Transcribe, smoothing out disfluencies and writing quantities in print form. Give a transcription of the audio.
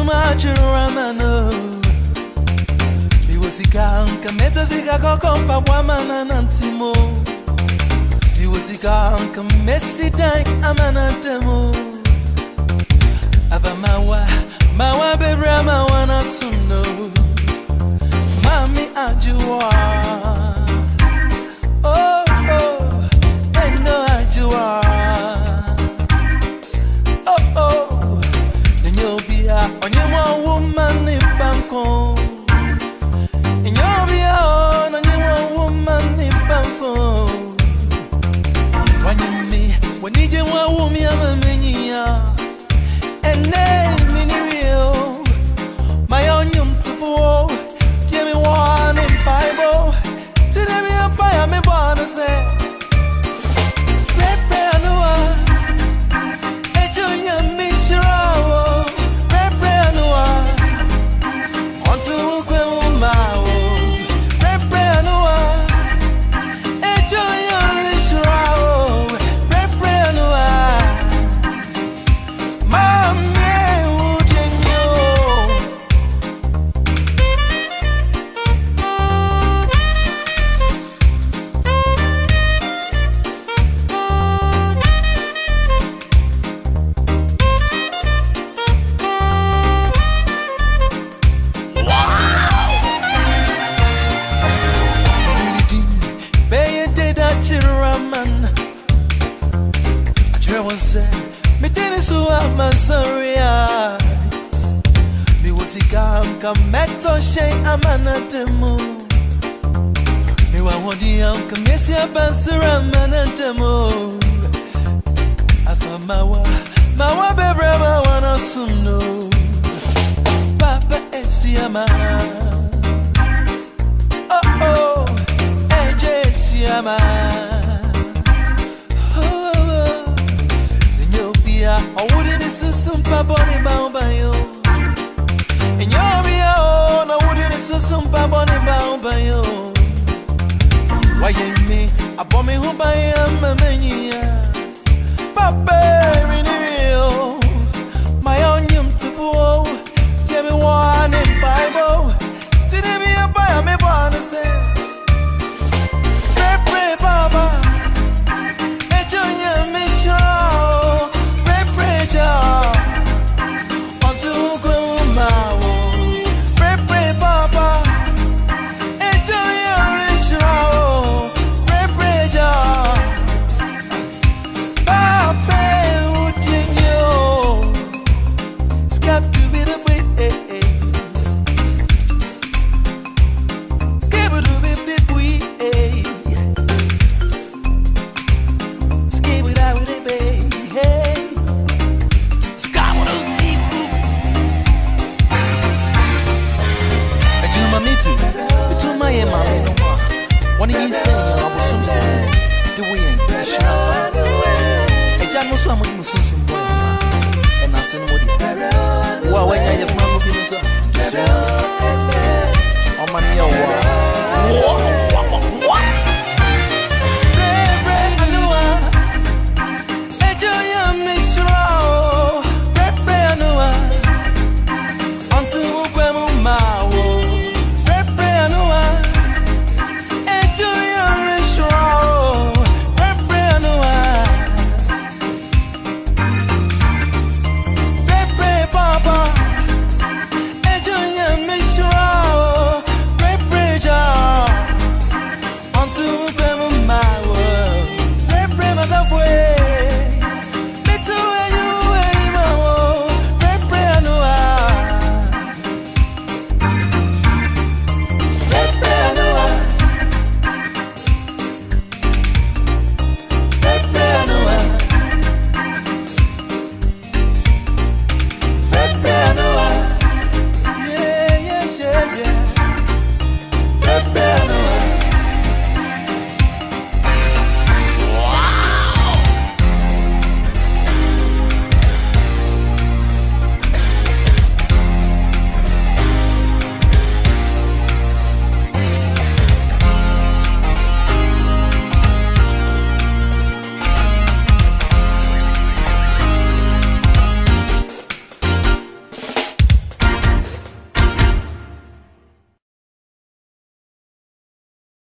Ramano. He was a count, Cametasica Compa Wamana Nantimo. He was a count, Messi Dine Amanatemo. Avamawa, Mawa Bebrama Wana Suno. Mami Ajua. Oh, oh, I know Ajua. Onye woman in Bangkok. In your beyond, onye woman in Bangkok. When you want woman, I'm a mania. And name in real. My own yum to fall. Give me one in Bible. To them, I'm a born to say. Me tennis my sorry. Me was a come meto shay amanatemo. Me wa wodi come mesia basura manatemo. Afa mawa bebrama wana suno. Papa esiama. Oh oh, eje siama. I wouldn't listen to Bonnie Bayo. And you're beyond, I wouldn't listen to Bonnie Bayo. Why you me? I bought me who by a mania. Papa, real. My own yum to go. Give me one in Bible. Today be a buy, I'm a born to say. Pray, Baba. Enjoy your mission. One of you saying, I was soon the way and so I'm going to some boy and I send what you are when I have my movies. I'm on your wall.